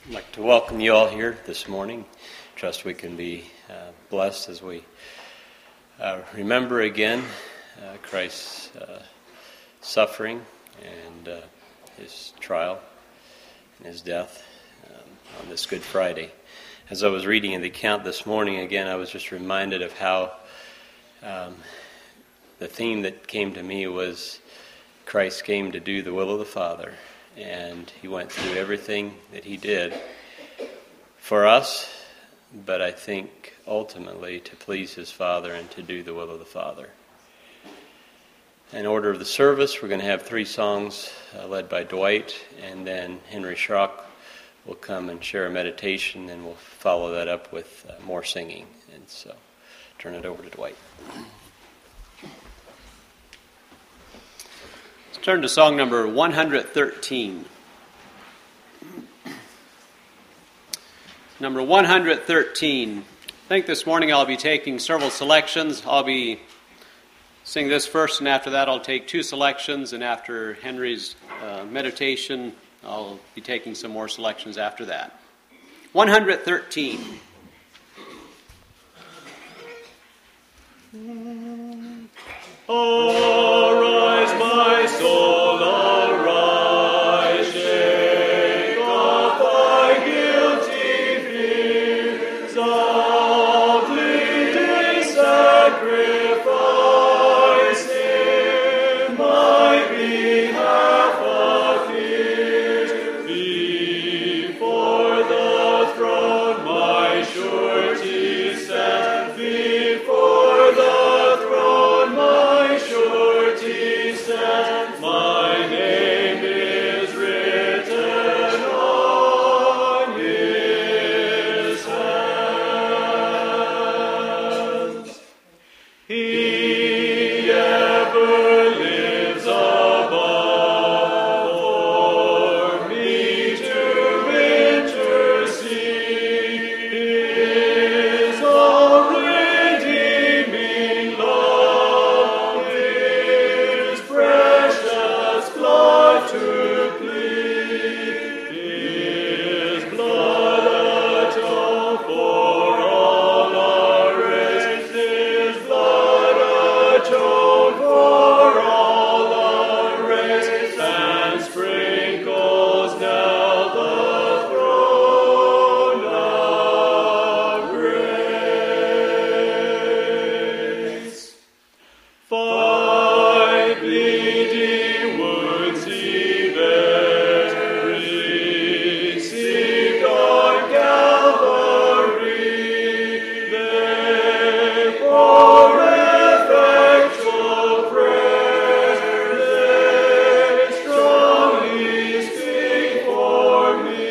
I'd like to welcome you all here this morning. Trust we can be blessed as we remember again Christ's suffering and his trial and his death on this Good Friday. As I was reading in the account this morning again, I was just reminded of how the theme that came to me was Christ came to do the will of the Father. And he went through everything that he did for us, but I think ultimately to please his Father and to do the will of the Father. In order of the service, we're going to have 3 songs led by Dwight, and then Henry Schrock will come and share a meditation, and we'll follow that up with more singing. And so, turn it over to Dwight. Turn to song number 113. Number 113. I think this morning I'll be taking several selections. I'll be singing this first, and after that I'll take 2 selections, and after Henry's meditation, I'll be taking some more selections after that. 113. Arise, my soul, arise, shake off thy guilty fear, softly sacrifice in my behalf appears, before the throne my surety stands, before the throne my surety stands, my name is written on his hands. He ever lives above for me to intercede. His own redeeming love, his precious blood to plead, his blood atone for all our race, his blood atone for all our race, and sprinkles now the throne of grace. 5 bleeding wounds he bears, received on Calvary. They for effectual prayers, they strongly speak for me.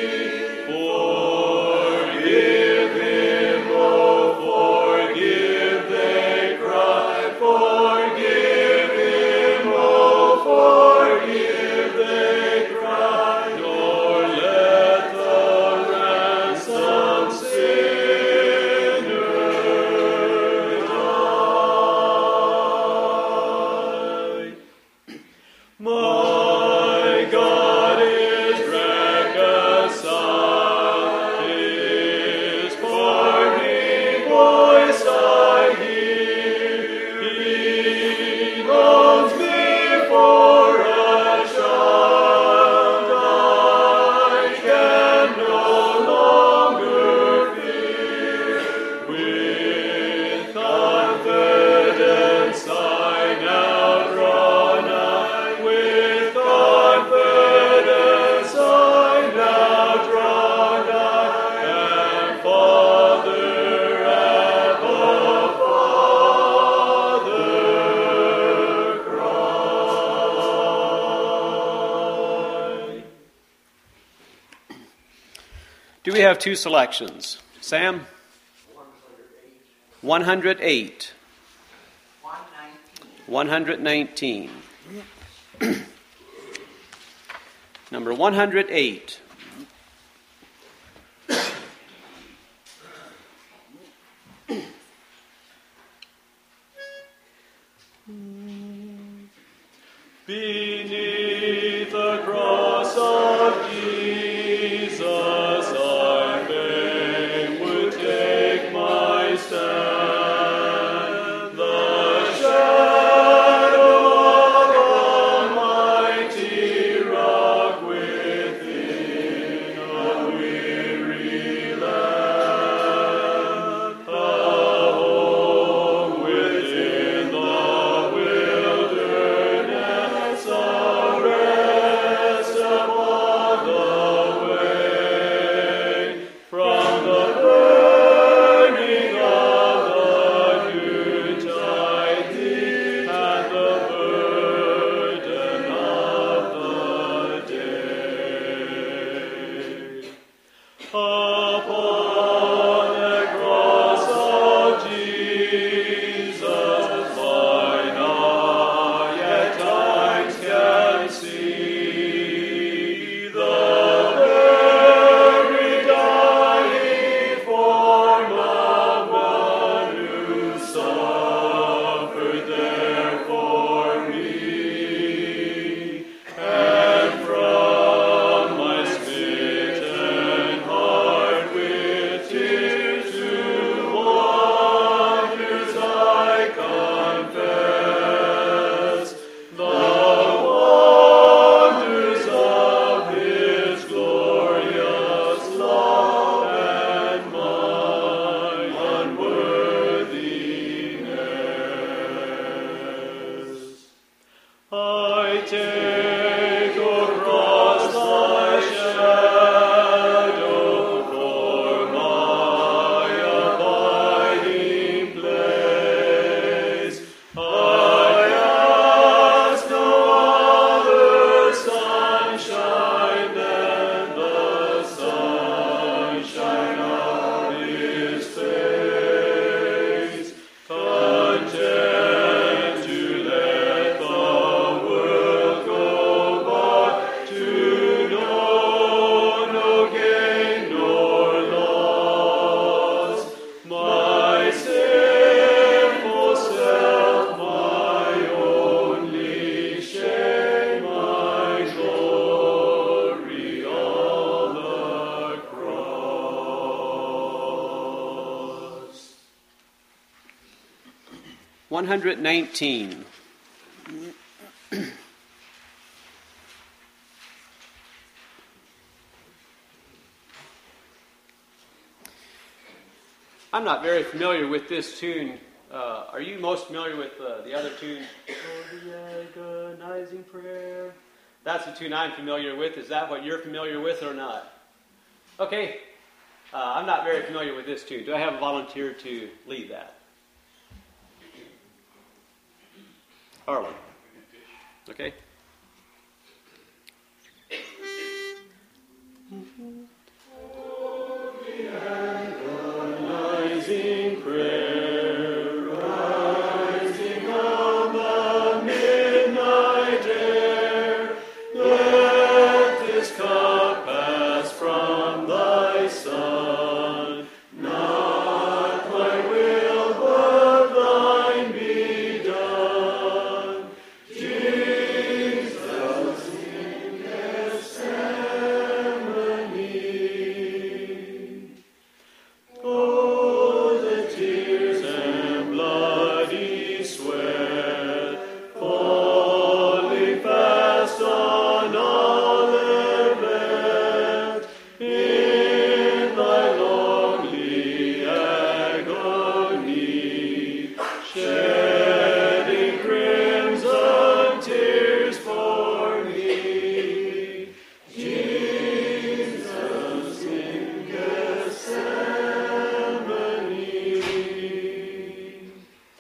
Forgive him, oh forgive, they cry. Forgive him, oh forgive, they cry. Nor let the ransomed sinner die. My God is reconciled, his parting voice I hear. He owns me for a child, I can no longer fear. With confidence I now draw nigh, with confidence I now draw nigh, and Father at the Father cry. Do we have 2 selections? Sam? 108. 119. Number 108. Beneath the cross of Jesus, I take across thy shadow for my abiding place. I ask no other sunshine than the sunshine of his face. Content to let the world go by, to know no gain nor loss. My sinful self, my only shame, my glory on the cross. 119. I'm not very familiar with this tune. Are you most familiar with the other tune? Oh, the agonizing prayer. That's the tune I'm familiar with. Is that what you're familiar with or not? Okay. I'm not very familiar with this tune. Do I have a volunteer to lead that? Harlan. Okay. Agonizing prayer, rising on the midnight air, let this cup pass from thy Son. Not my will, but thine be done. Jesus in Gethsemane. Oh, the tears and bloody sweat, falling fast on Olivet, in thy lonely agony, shedding crimson tears for me. Jesus in Gethsemane.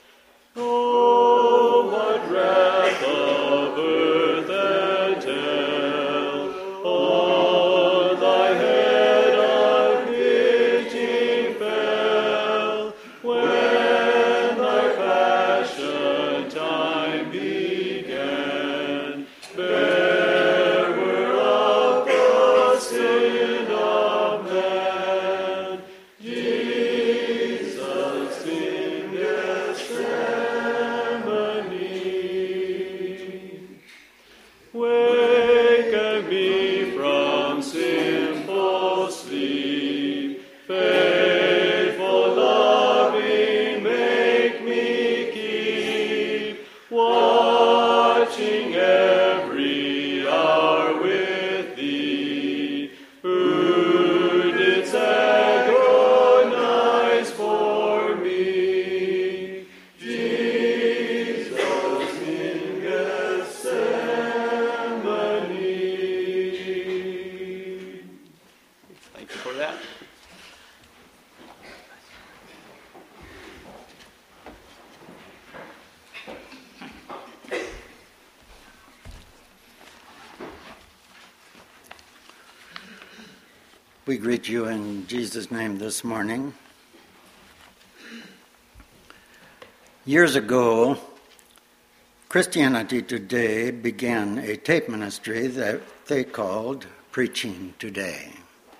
Oh, what wrath of earth and hell on thy head unpitying fell, when thy passion time began, bearer of the sin of man. Jesus in Gethsemane. Waken me from sinful sleep, faithful, loving, make me keep, watching every hour with thee, who didst agonize for me. Jesus in Gethsemane. Thank you for that. We greet you in Jesus' name this morning. Years ago, Christianity Today began a tape ministry that they called Preaching Today.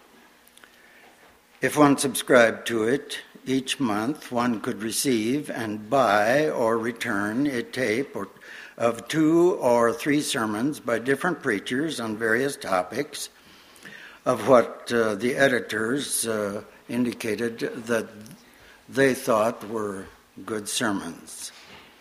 If one subscribed to it, each month one could receive and buy or return a tape of 2 or 3 sermons by different preachers on various topics of what the editors indicated that they thought were good sermons.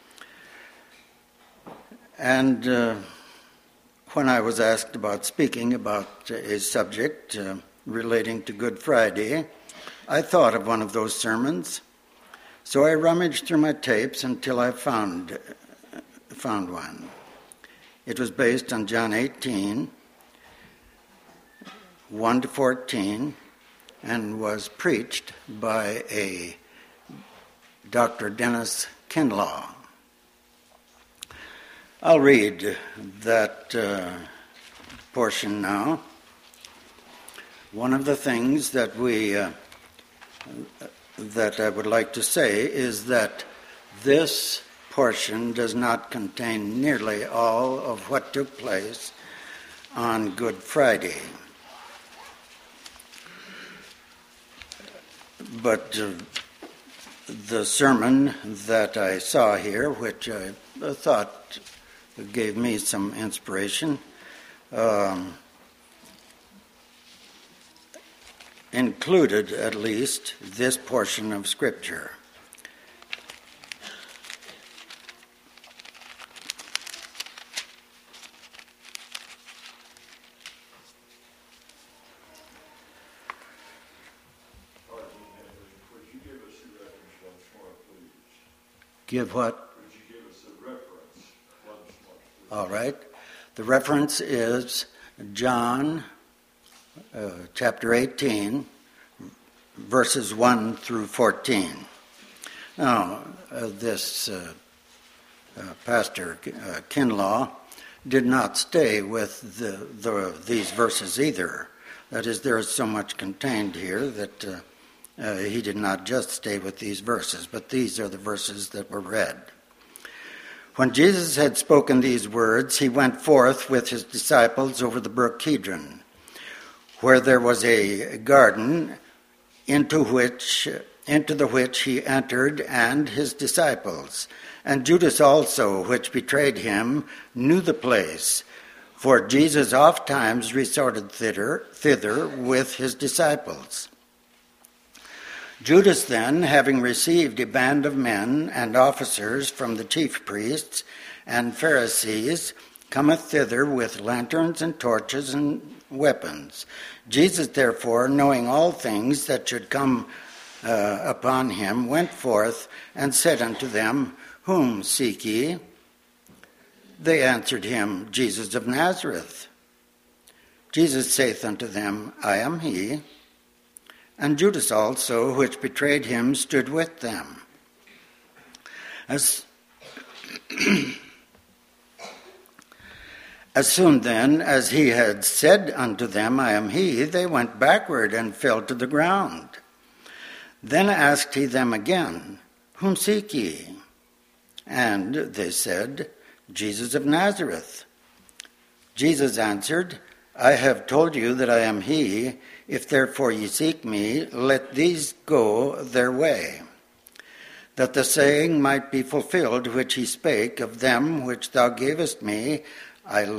And when I was asked about speaking about a subject relating to Good Friday, I thought of one of those sermons. So I rummaged through my tapes until I found one. It was based on John 18, 1 to 14, and was preached by a Dr. Dennis Kinlaw. I'll read that portion now. One of the things that that I would like to say is that this portion does not contain nearly all of what took place on Good Friday. But the sermon that I saw here, which I thought gave me some inspiration, included at least this portion of Scripture. Give what? Would you give us a reference once more? All right. The reference is John chapter 18, verses 1 through 14. Now, this Pastor Kinlaw did not stay with these verses either. That is, there is so much contained here that he did not just stay with these verses, but these are the verses that were read. When Jesus had spoken these words, he went forth with his disciples over the brook Kidron, where there was a garden, into the which he entered, and his disciples. And Judas also, which betrayed him, knew the place, for Jesus ofttimes resorted thither with his disciples. Judas then, having received a band of men and officers from the chief priests and Pharisees, cometh thither with lanterns and torches and weapons. Jesus, therefore, knowing all things that should come upon him, went forth and said unto them, Whom seek ye? They answered him, Jesus of Nazareth. Jesus saith unto them, I am he. And Judas also, which betrayed him, stood with them. As soon then as he had said unto them, I am he, they went backward and fell to the ground. Then asked he them again, Whom seek ye? And they said, Jesus of Nazareth. Jesus answered, I have told you that I am he. If therefore ye seek me, let these go their way, that the saying might be fulfilled which he spake, of them which thou gavest me, have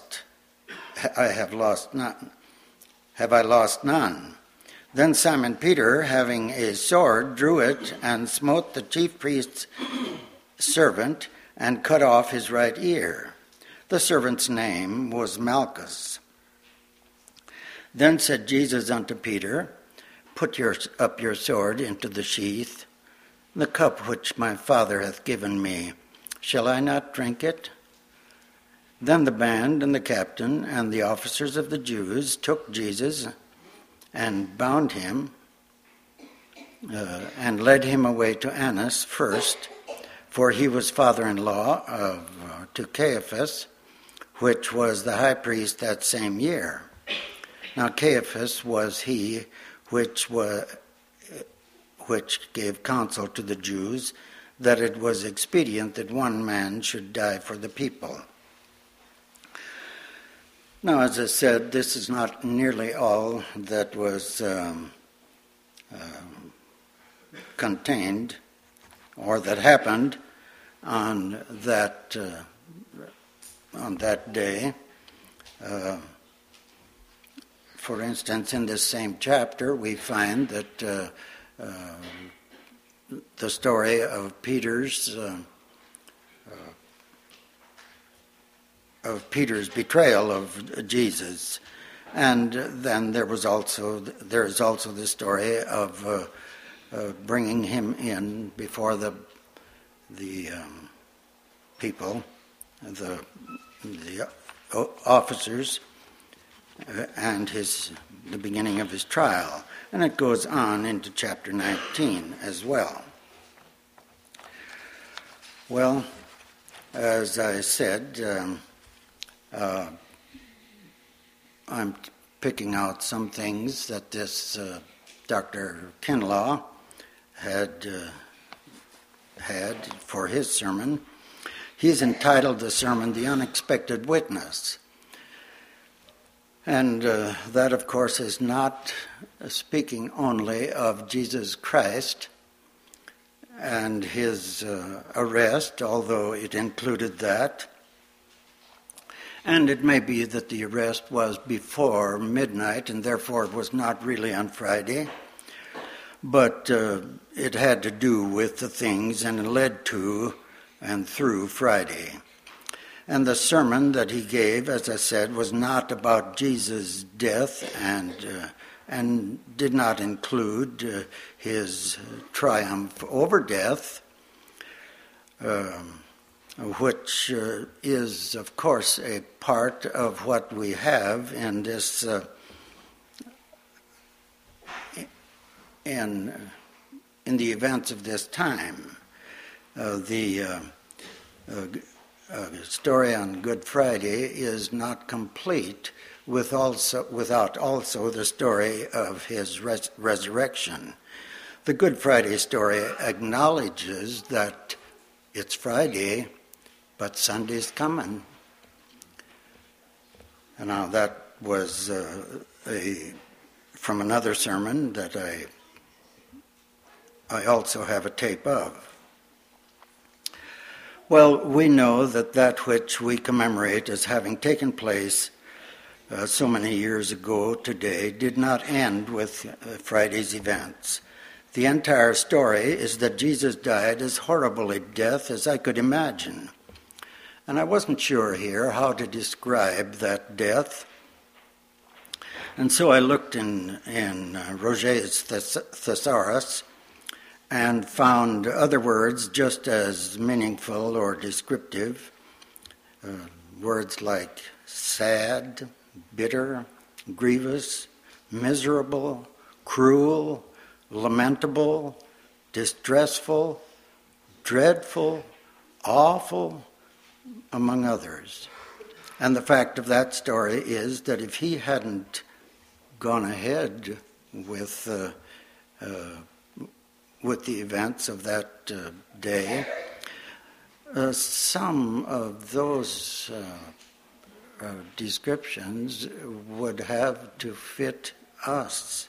I lost none. Then Simon Peter, having a sword, drew it, and smote the chief priest's servant, and cut off his right ear. The servant's name was Malchus. Then said Jesus unto Peter, Put up your sword into the sheath. The cup which my Father hath given me, shall I not drink it? Then the band and the captain and the officers of the Jews took Jesus and bound him and led him away to Annas first, for he was father-in-law to Caiaphas, which was the high priest that same year. Now Caiaphas was he which gave counsel to the Jews that it was expedient that one man should die for the people. Now, as I said, this is not nearly all that was contained or that happened on that day. For instance, in this same chapter, we find that the story of Peter's betrayal of Jesus, and then there is also the story of bringing him in before the people, the officers and the beginning of his trial. And it goes on into chapter 19 as well. Well, as I said, I'm picking out some things that this Dr. Kinlaw had for his sermon. He's entitled the sermon, "The Unexpected Witness." And that, of course, is not speaking only of Jesus Christ and his arrest, although it included that. And it may be that the arrest was before midnight, and therefore it was not really on Friday. But it had to do with the things and led to and through Friday. And the sermon that he gave, as I said, was not about Jesus' death and did not include his triumph over death, which is, of course, a part of what we have in this in the events of this time. The story on Good Friday is not complete without also the story of his resurrection. The Good Friday story acknowledges that it's Friday, but Sunday's coming. And now that was from another sermon that I also have a tape of. Well, we know that which we commemorate as having taken place so many years ago today did not end with Friday's events. The entire story is that Jesus died as horrible a death as I could imagine. And I wasn't sure here how to describe that death. And so I looked in Roget's Thesaurus and found other words just as meaningful or descriptive. Words like sad, bitter, grievous, miserable, cruel, lamentable, distressful, dreadful, awful, among others. And the fact of that story is that if he hadn't gone ahead with the events of that day, some of those descriptions would have to fit us.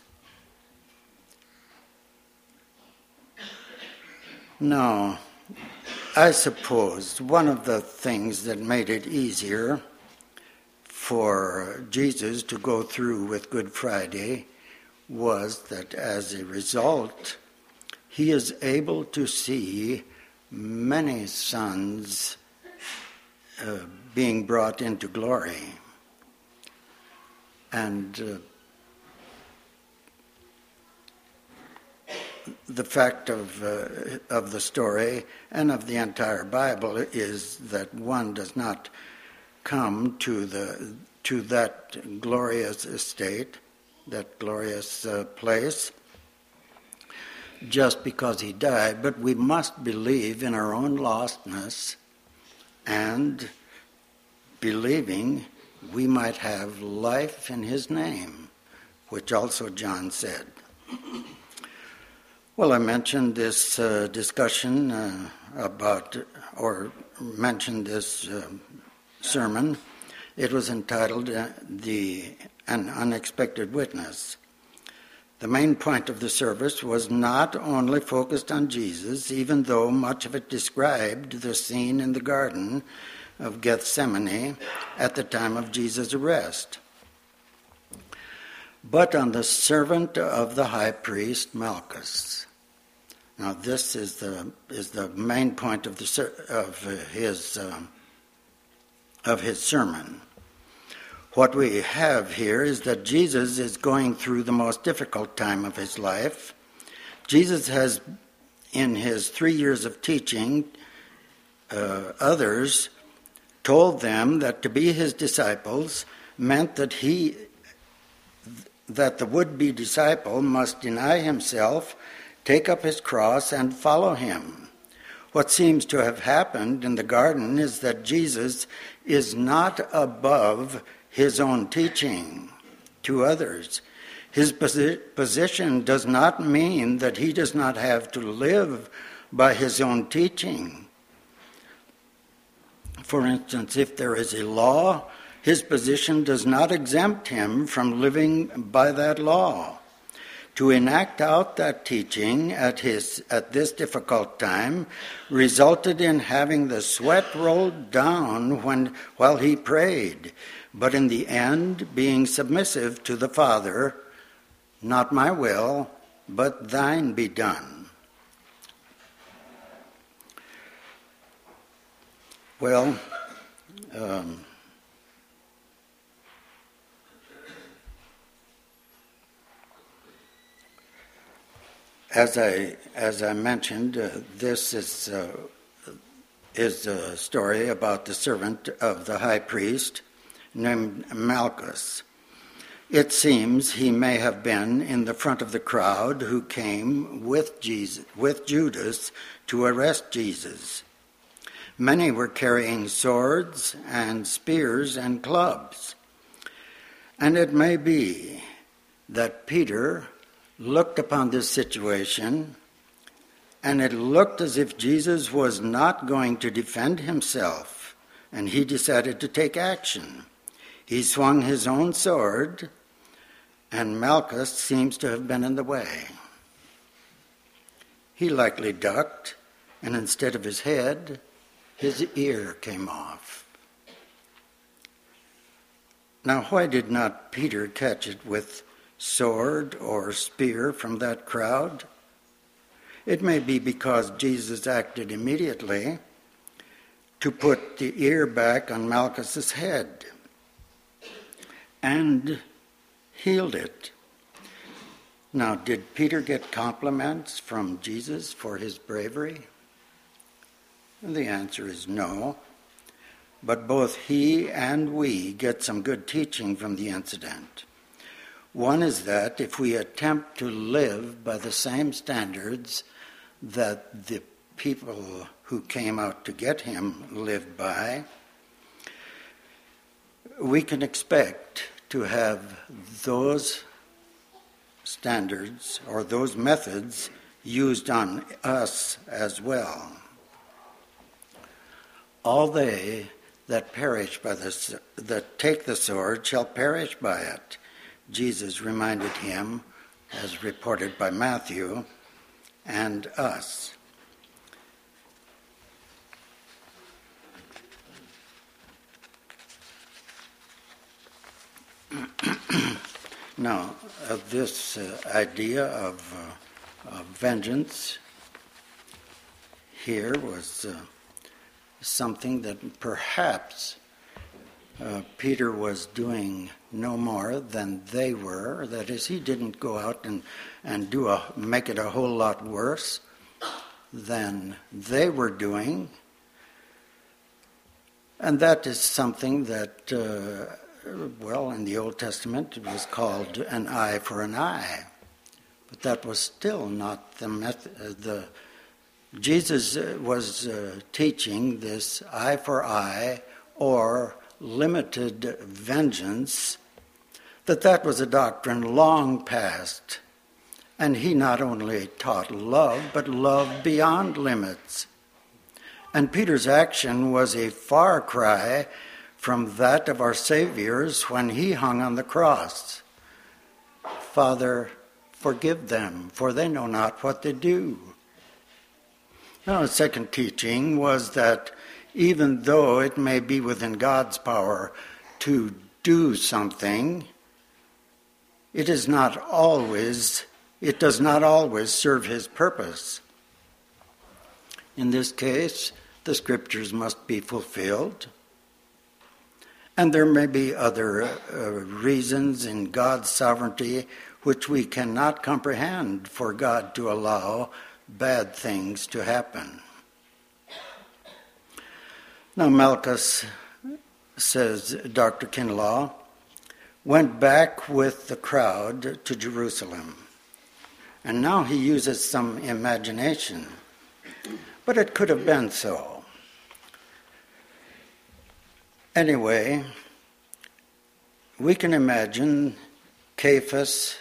Now, I suppose one of the things that made it easier for Jesus to go through with Good Friday was that as a result, he is able to see many sons being brought into glory. And the fact of the story and of the entire Bible is that one does not come to that glorious estate, that glorious place, just because he died, but we must believe in our own lostness, and believing we might have life in his name, which also John said. Well, I mentioned this discussion mentioned this sermon. It was entitled An Unexpected Witness. The main point of the service was not only focused on Jesus, even though much of it described the scene in the Garden of Gethsemane at the time of Jesus' arrest, but on the servant of the high priest Malchus. Now, this is the main point of his sermon. What we have here is that Jesus is going through the most difficult time of his life. Jesus has, in his 3 years of teaching others, told them that to be his disciples meant that the would-be disciple must deny himself, take up his cross, and follow him. What seems to have happened in the garden is that Jesus is not above his own teaching to others. His position does not mean that he does not have to live by his own teaching. For instance, if there is a law, his position does not exempt him from living by that law. To enact out that teaching at this difficult time resulted in having the sweat rolled down while he prayed, but in the end being submissive to the Father, not my will, but thine be done. Well, as I mentioned, this is a story about the servant of the high priest named Malchus. It seems he may have been in the front of the crowd who came with Judas to arrest Jesus. Many were carrying swords and spears and clubs. And it may be that Peter looked upon this situation, and it looked as if Jesus was not going to defend himself, and he decided to take action. He swung his own sword, and Malchus seems to have been in the way. He likely ducked, and instead of his head, his ear came off. Now, why did not Peter catch it with sword or spear from that crowd? It may be because Jesus acted immediately to put the ear back on Malchus's head and healed it. Now, did Peter get compliments from Jesus for his bravery? The answer is no. But both he and we get some good teaching from the incident. One is that if we attempt to live by the same standards that the people who came out to get him lived by, we can expect to have those standards or those methods used on us as well. All they that perish by that take the sword shall perish by it, Jesus reminded him, as reported by Matthew, and us. Now, this idea of vengeance here was something that perhaps Peter was doing no more than they were. That is, he didn't go out and make it a whole lot worse than they were doing. And that is something that, in the Old Testament it was called an eye for an eye. But that was still not the method. Jesus was teaching this eye for eye or limited vengeance, that was a doctrine long past. And he not only taught love, but love beyond limits. And Peter's action was a far cry from that of our Savior's when he hung on the cross. Father, forgive them, for they know not what they do. Now, the second teaching was that even though it may be within God's power to do something, it does not always serve his purpose. In this case, the scriptures must be fulfilled. And there may be other reasons in God's sovereignty which we cannot comprehend for God to allow bad things to happen. Now, Malchus says Dr. Kinlaw, went back with the crowd to Jerusalem. And now he uses some imagination, but it could have been so. Anyway, we can imagine Caiaphas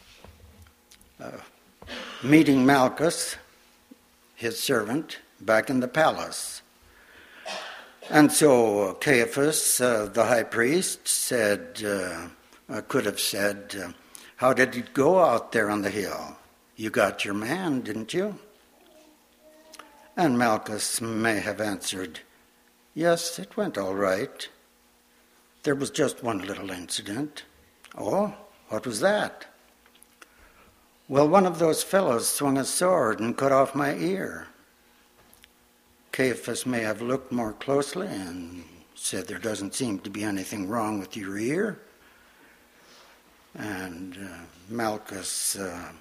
meeting Malchus, his servant, back in the palace. And so Caiaphas, the high priest, could have said, how did it go out there on the hill? You got your man, didn't you? And Malchus may have answered, yes, it went all right. There was just one little incident. Oh, what was that? Well, one of those fellows swung a sword and cut off my ear. Caiaphas may have looked more closely and said, there doesn't seem to be anything wrong with your ear. And Malchus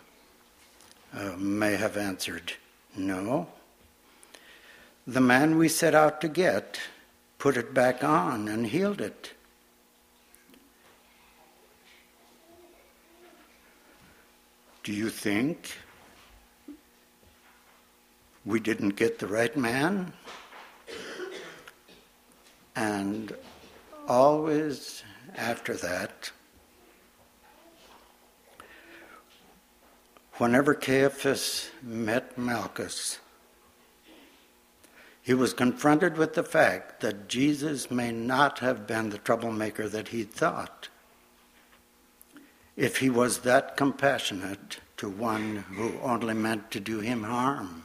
may have answered, no. The man we set out to get put it back on and healed it. Do you think we didn't get the right man? And always after that, whenever Caiaphas met Malchus, he was confronted with the fact that Jesus may not have been the troublemaker that he thought, if he was that compassionate to one who only meant to do him harm.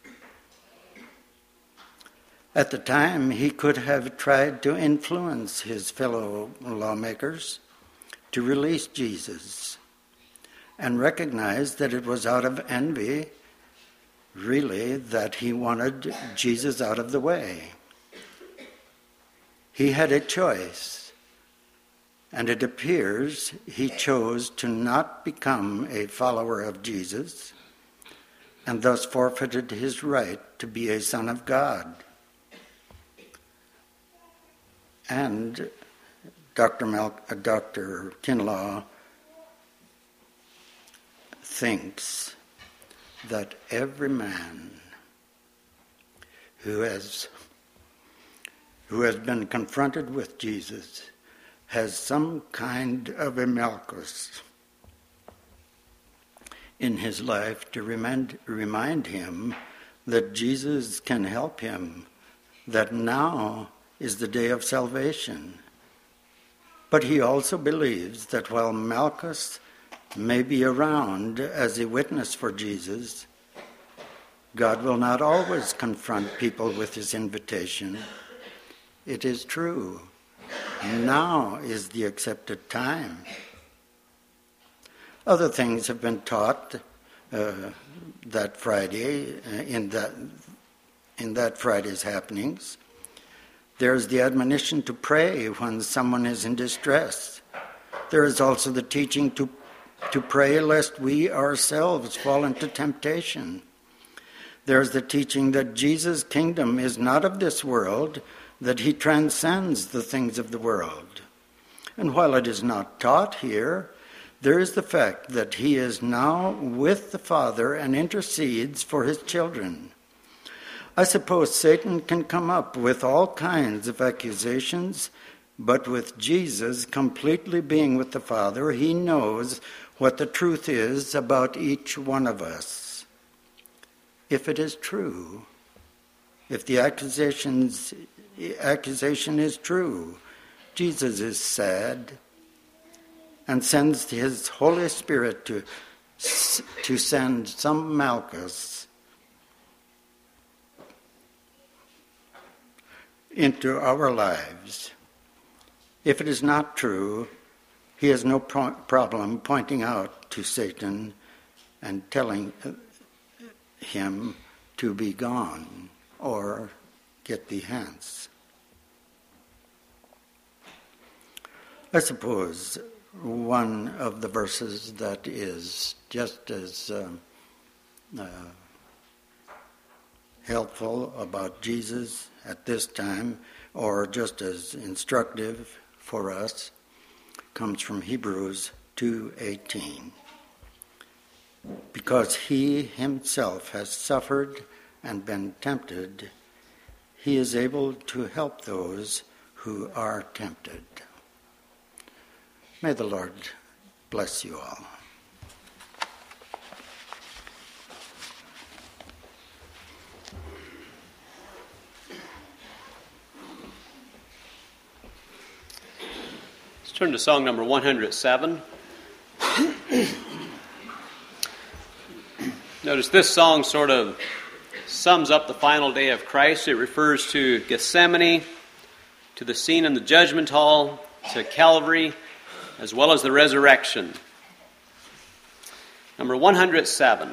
At the time, he could have tried to influence his fellow lawmakers to release Jesus and recognize that it was out of envy, really, that he wanted Jesus out of the way. He had a choice, and it appears he chose to not become a follower of Jesus and thus forfeited his right to be a son of God. And Dr. Kinlaw thinks that every man who has been confronted with Jesus has some kind of a Malchus in his life to remind him that Jesus can help him, that now is the day of salvation. But he also believes that while Malchus may be around as a witness for Jesus, God will not always confront people with his invitation. It is true. Now is the accepted time. Other things have been taught that Friday, in that Friday's happenings. There's the admonition to pray when someone is in distress. There is also the teaching to pray lest we ourselves fall into temptation. There's the teaching that Jesus' kingdom is not of this world, that he transcends the things of the world. And while it is not taught here, there is the fact that he is now with the Father and intercedes for his children. I suppose Satan can come up with all kinds of accusations, but with Jesus completely being with the Father, he knows what the truth is about each one of us. If it is true, if the accusation is true, Jesus is sad and sends his Holy Spirit to send some Malchus into our lives. If it is not true, he has no problem pointing out to Satan and telling him to be gone or get thee hence. I suppose one of the verses that is just as helpful about Jesus at this time or just as instructive for us, comes from Hebrews 2:18. Because he himself has suffered and been tempted, he is able to help those who are tempted. May the Lord bless you all. Let's turn to song number 107. Notice this song sort of sums up the final day of Christ. It refers to Gethsemane, to the scene in the judgment hall, to Calvary, as well as the resurrection. Number 107.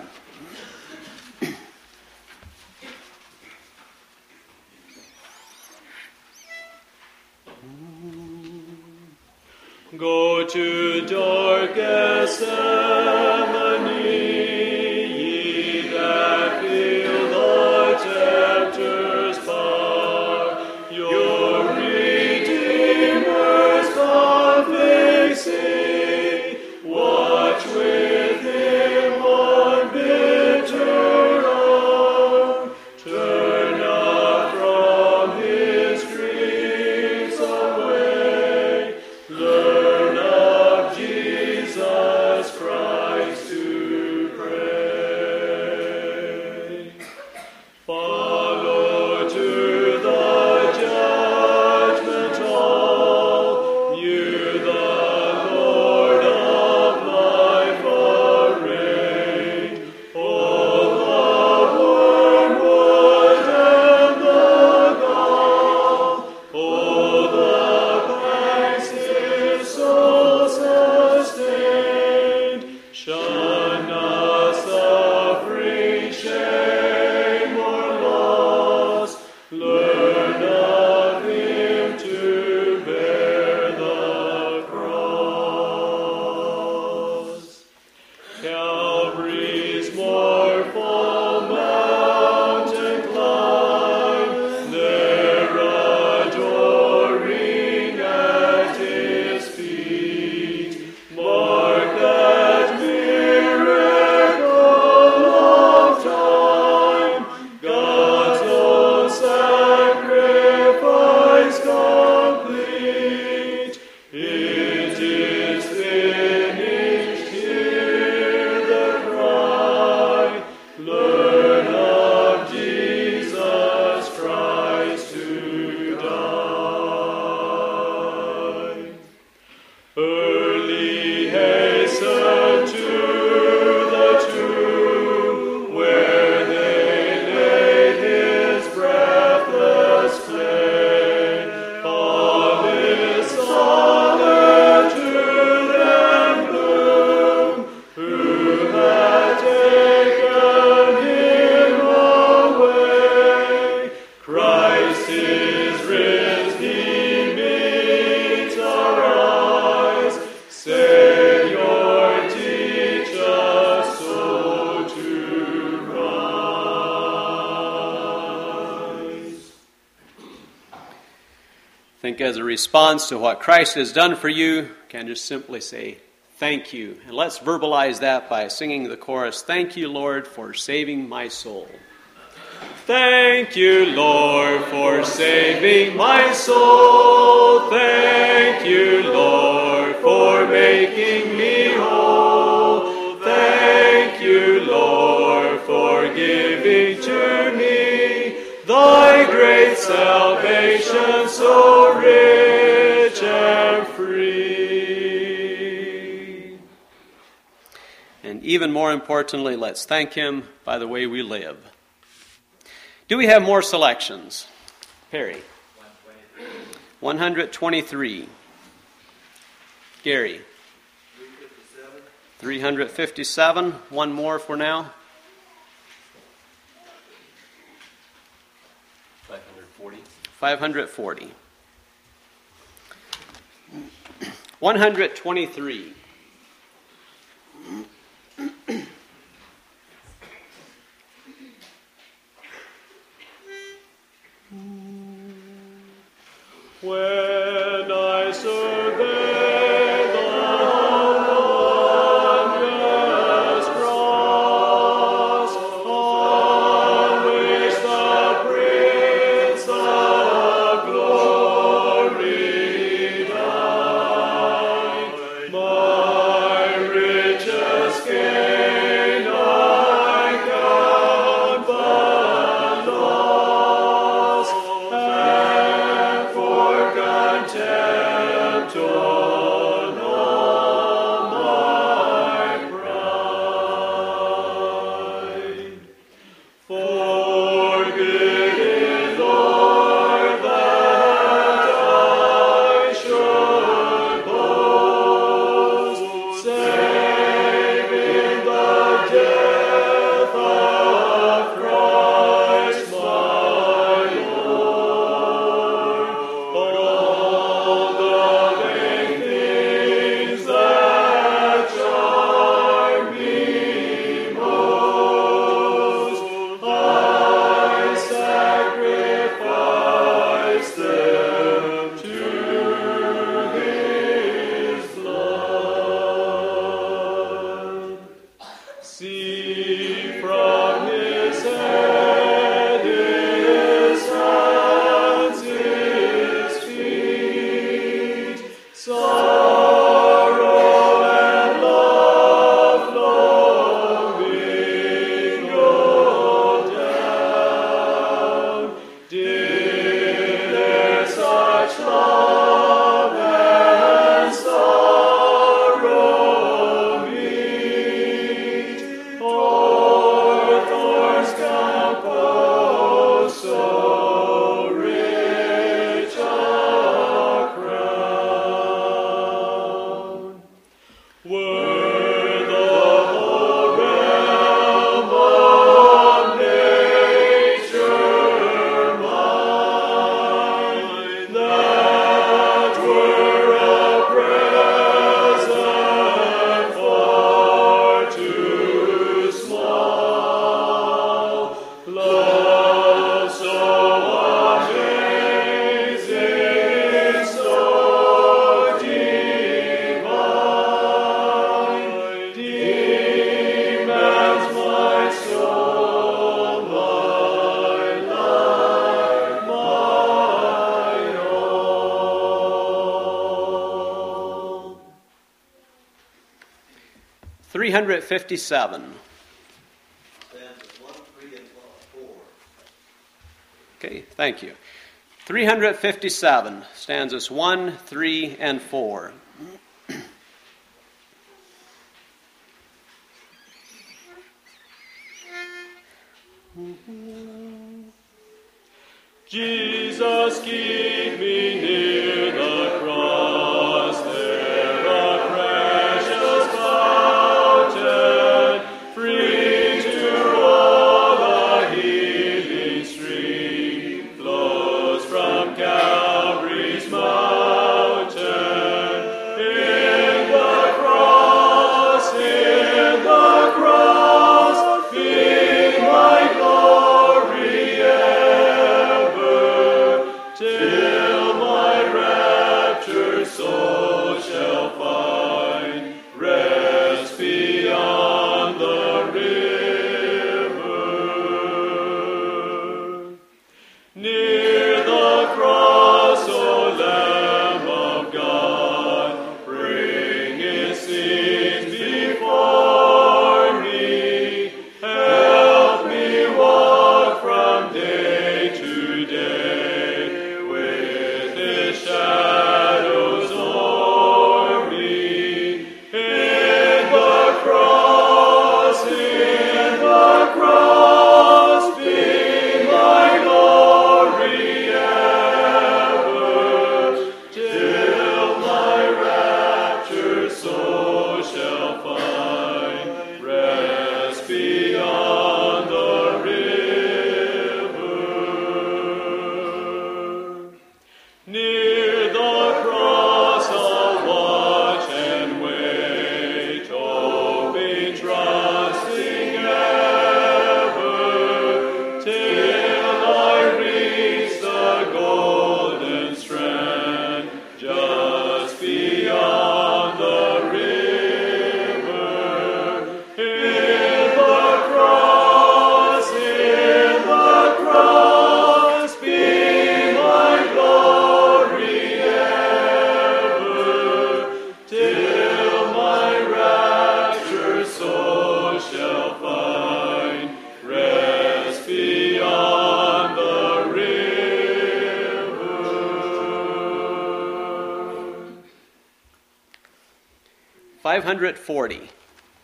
Go to dark Gethsemane, ye that feel the tempter's power, your Redeemer's coming see. Watch with him on bitter hour, turn not from his griefs away. Learn of Jesus Christ to pray. Follow to the judgment hall, you the Lord of life array. Oh, the wormwood and the gall, oh, the pangs his soul sustained. Shun not suffering, shame, or loss. Learn of him to bear the cross. Calvary's mournful mountain climb, there adoring at his feet. Mark that miracle of time, God's own sacrifice complete. It is finished, hear the cry. Learn of Jesus Christ to die. Early hasten to the tomb, where they laid his breathless clay. All is solitude and gloom, who had taken him away. Christ is risen, he meets our eyes. Savior, teach us so to rise. I think as a response to what Christ has done for you, can just simply say, thank you. And let's verbalize that by singing the chorus, thank you, Lord, for saving my soul. Thank you, Lord, for saving my soul. Thank you, Lord, for making me whole. Thank you, Lord, for giving to me thy great salvation, so rich and free. And even more importantly, let's thank him by the way we live. Do we have more selections? Perry. 123. Gary. 357. One more for now. 540. 540. 123. When I survey the wondrous cross on which the Prince of Glory died, my richest gain I count but loss, and for contempt on all my pride. Forbid it, Lord, that I should boast, save in the death of Christ my Lord. All the vain things that charm me most, I sacrifice them to His blood. See from His head, His hands, His feet, sorrow and love flow mingled down. Did there such love and sorrow meet, or thorns compose so rich a crown? Were the whole realm of nature mine, that were a present far too small. Love so amazing, so divine, demands my soul, my life, my all. 357. Stanzas 1, 3, and 4. Okay, thank you. 357, stanzas 1, 3, and 4. Jesus, keep me near the cross, there a precious fountain, free to all the healing stream, flows from Calvary's mountain. In the cross, be my glory ever, till 540.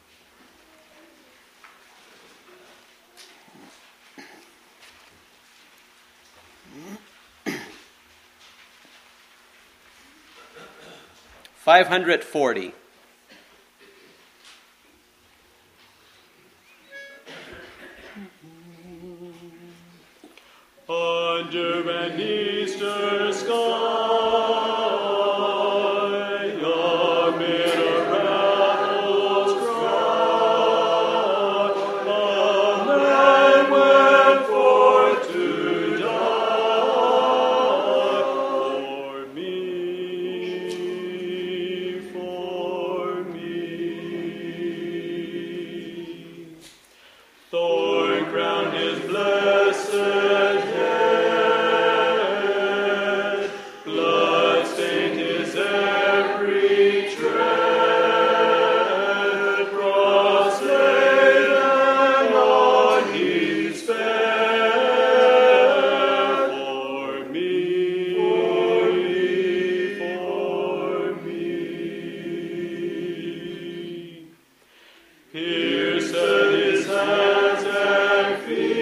$540. Under an Easter sky, amid a rattle's cry, a man went forth to die for me. Thorn crowned his blessed head, blood stained his every tread, cross laid and on he sped for me, for me. Pierced his hands and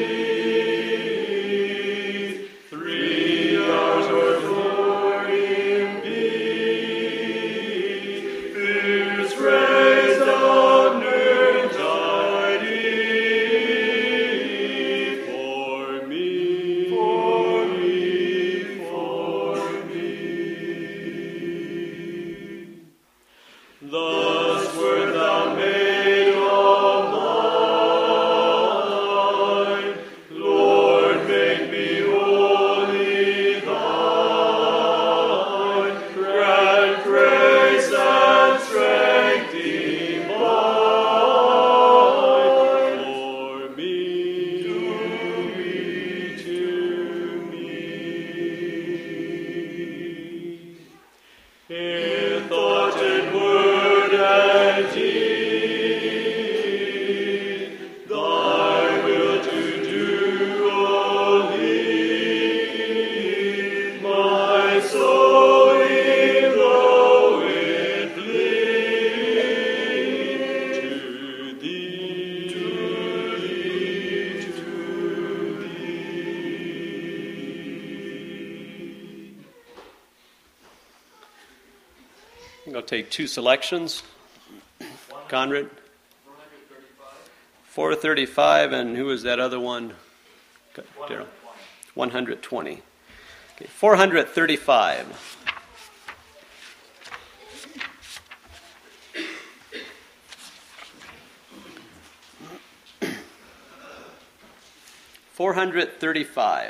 feet, 3 hours or more him beat. Fierce rays of noontide heat for me, for me. Thus wert thou made of mine, Lord, make me wholly thine. Grant grace and strength divine for me, to me. In thought and word and deed, thy will to do, O lead. My soul in low it plead to thee, to thee. I'm going to take 2 selections. Conrad. 435, and who was that other one? Daryl. 120. Okay, 435. $435.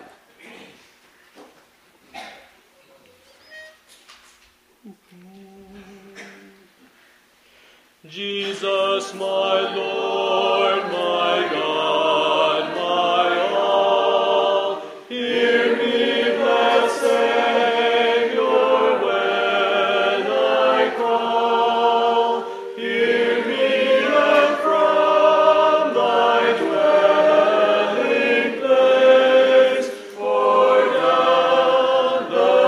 Jesus, my Lord, my God, my all, hear me, blessed Savior, when I call. Hear me and from thy dwelling place pour down the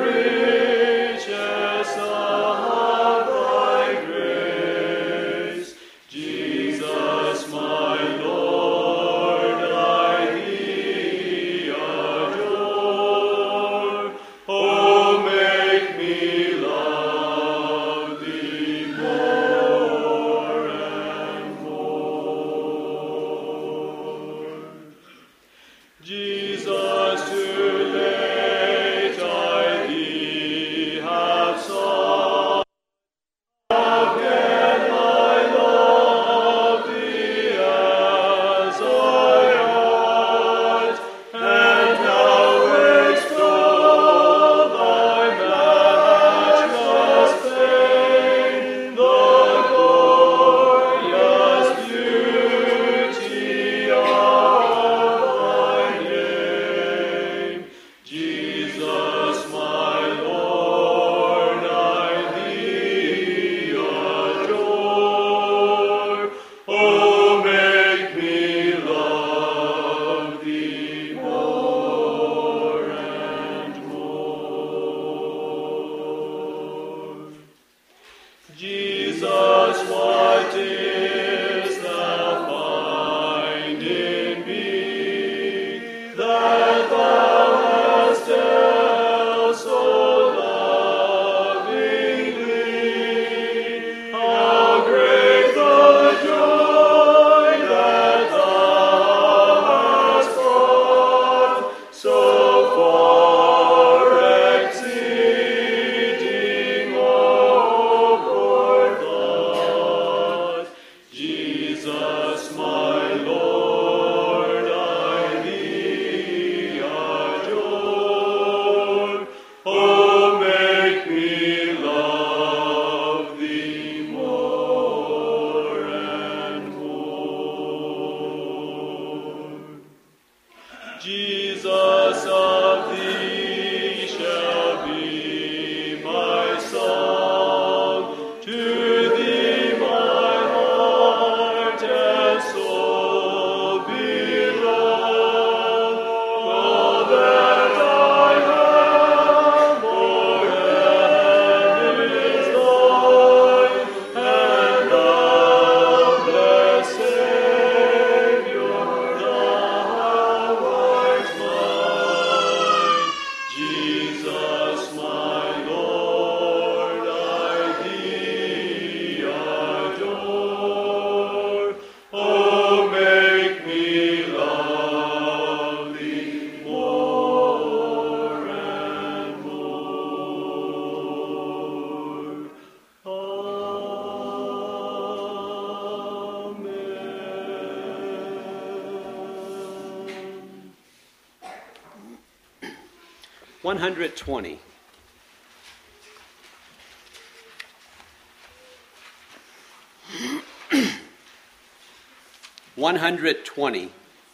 riches of thy grace. Jesus, my Lord, I thee adore. Oh, make me love thee more and more. Jesus, too late I thee have sought. Again I love thee as I ought, and now extol thy matchless fame, the glorious beauty of thy name. Jesus, my Lord, I thee adore. Oh, make me love thee more and more. Jesus, 120. $120.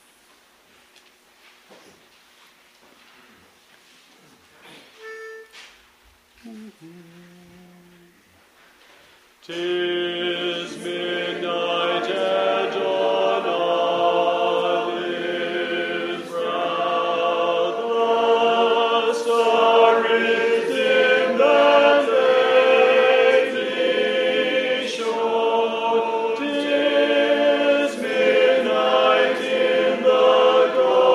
Tis midnight and dawn on his brow. The star is dim and faintly shone. Tis midnight in the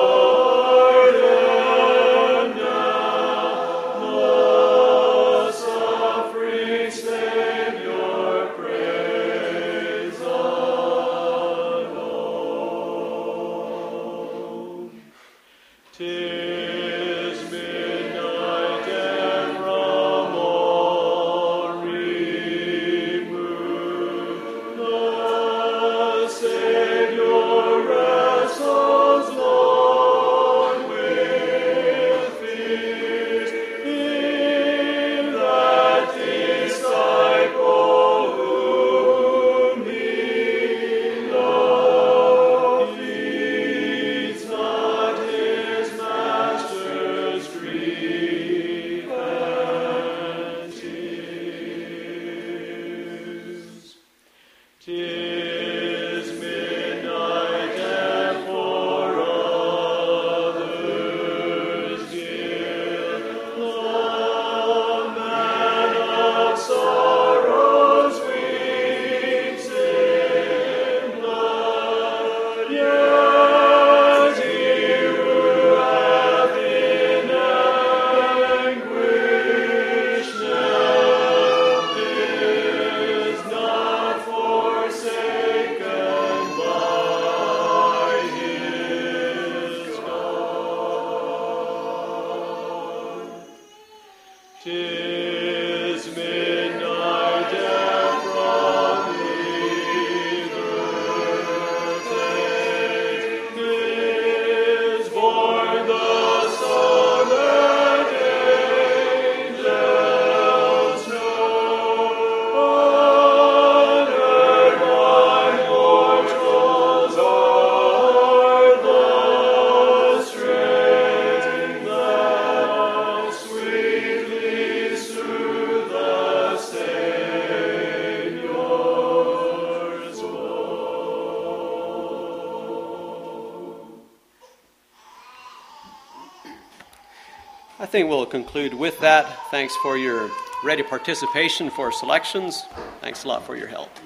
garden now. The suffering Savior praise alone. 'Tis midnight and from all removed, the Savior wrestles long with fears. In that disciple whom he loved heeds not his master's grief and tears. 'Tis midnight and for others dear, the man of sorrows weeps in blood. Yet he who hath in anguish knelt is not forsaken by his God. 'Tis midnight and from either place is born the Son that angels know. On earth my mortals are the strength that sweetly soothe the Savior's woe. I think we'll conclude with that. Thanks for your ready participation for selections. Thanks a lot for your help.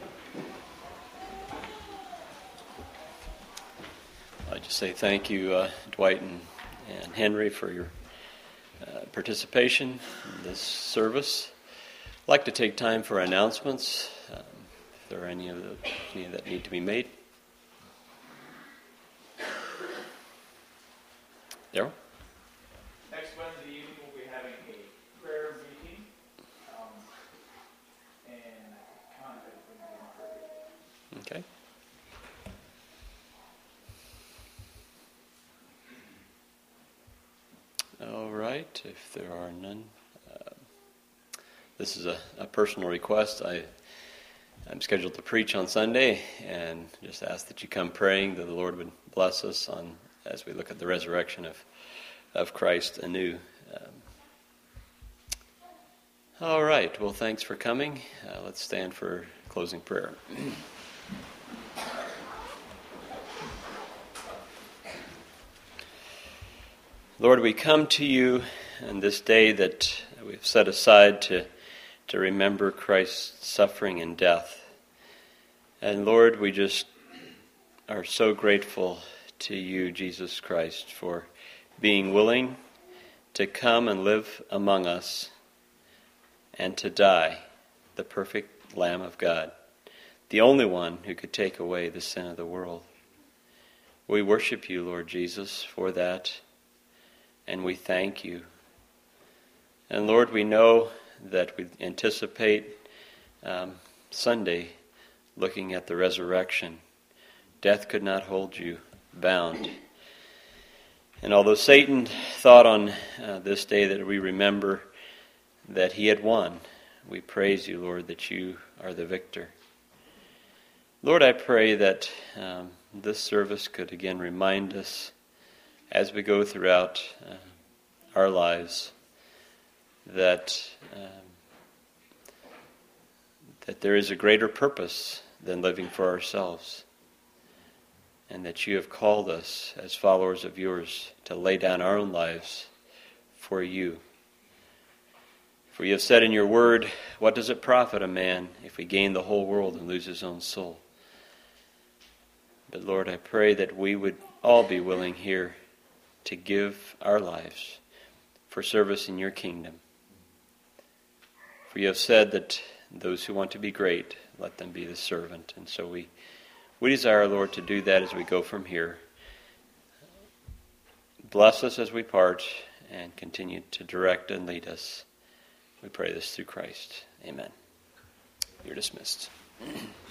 I just say thank you, Dwight and Henry, for your participation in this service. I'd like to take time for announcements, if there are any that need to be made. Daryl? Next Wednesday evening, we'll be having a prayer meeting, and contact will be Okay. All right, if there are none, this is a personal request. I'm scheduled to preach on Sunday, and just ask that you come praying that the Lord would bless us as we look at the resurrection of Christ anew. All right, well, thanks for coming. Let's stand for closing prayer. Lord, we come to you on this day that we've set aside to remember Christ's suffering and death. And Lord, we just are so grateful to you, Jesus Christ, for being willing to come and live among us and to die, the perfect Lamb of God, the only one who could take away the sin of the world. We worship you, Lord Jesus, for that, and we thank you. And Lord, we know that we anticipate Sunday looking at the resurrection. Death could not hold you bound. And although Satan thought on this day that we remember that he had won, we praise you, Lord, that you are the victor. Lord, I pray that this service could again remind us as we go throughout our lives that there is a greater purpose than living for ourselves, and that you have called us as followers of yours to lay down our own lives for you. For you have said in your word, what does it profit a man if he gain the whole world and lose his own soul? But Lord, I pray that we would all be willing here to give our lives for service in your kingdom. For you have said that those who want to be great, let them be the servant. And so we desire, Lord, to do that as we go from here. Bless us as we part and continue to direct and lead us. We pray this through Christ. Amen. You're dismissed.